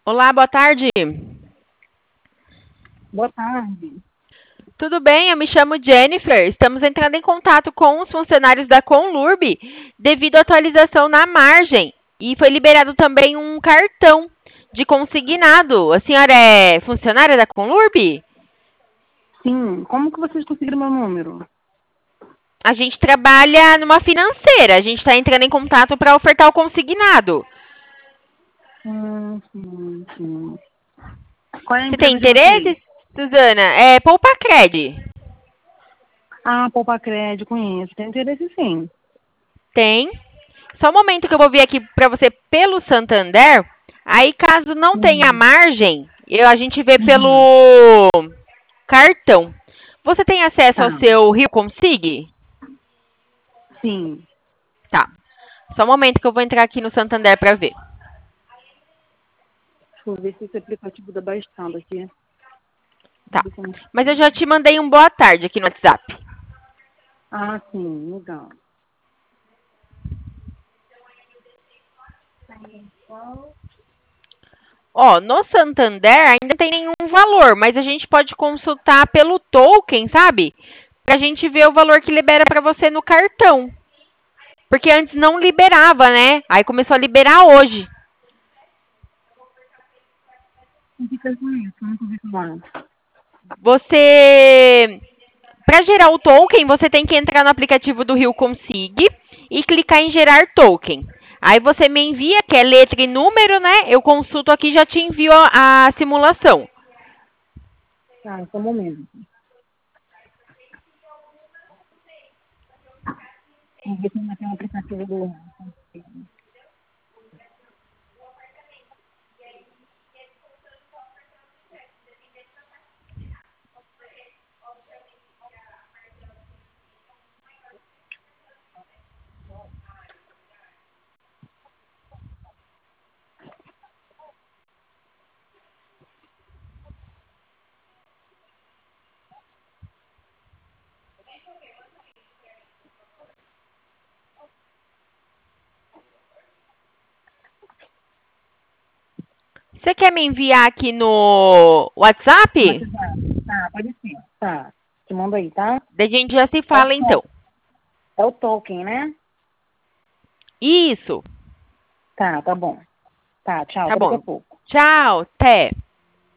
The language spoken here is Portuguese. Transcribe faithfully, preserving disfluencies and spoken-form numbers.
Olá, boa tarde. Boa tarde. Tudo bem? Eu me chamo Jennifer. Estamos entrando em contato com os funcionários da Conlurb devido à atualização na margem. E foi liberado também um cartão de consignado. A senhora é funcionária da Conlurb? Sim, como que vocês conseguiram meu número? A gente trabalha numa financeira. A gente está entrando em contato para ofertar o consignado. Hum, sim, sim. Qual é a Você tem empresa de vocês? interesse, Suzana? É Poupacred. Ah, Poupa Crédito, conheço. Tem interesse sim. Tem. Só um momento que eu vou vir aqui para você pelo Santander. Aí, caso não tenha Uhum. margem, eu, a gente vê Uhum. pelo cartão. Você tem acesso Tá, ao seu Rio Consig? sim. Tá. Só um momento que eu vou entrar aqui no Santander para ver. Deixa eu ver se esse aplicativo dá baixando aqui. Tá. Ver como- Mas eu já te mandei um boa tarde aqui no WhatsApp. Ah, sim, legal. Ó, no Santander ainda tem nenhum valor, mas a gente pode consultar pelo token, sabe? Pra gente ver o valor que libera para você no cartão. Porque antes não liberava, né? Aí começou a liberar hoje. O que que eu conheço? Nunca ouvi falar. Você, para gerar o token, você tem que entrar no aplicativo do Rio Consig e clicar em gerar token. Aí você me envia, que é letra e número, né? Eu consulto aqui e já te envio a, a simulação. Tá, só um momento. Vamos ver se ainda tem um aplicativo do... Você quer me enviar aqui no WhatsApp? WhatsApp. Tá, pode ser. Tá. Te mando aí, tá? Daí a gente já se É o, fala então. to- é o token, né? Isso. Tá, tá bom. Tá, tchau. Tá Até daqui a bom. pouco. Tchau. Até.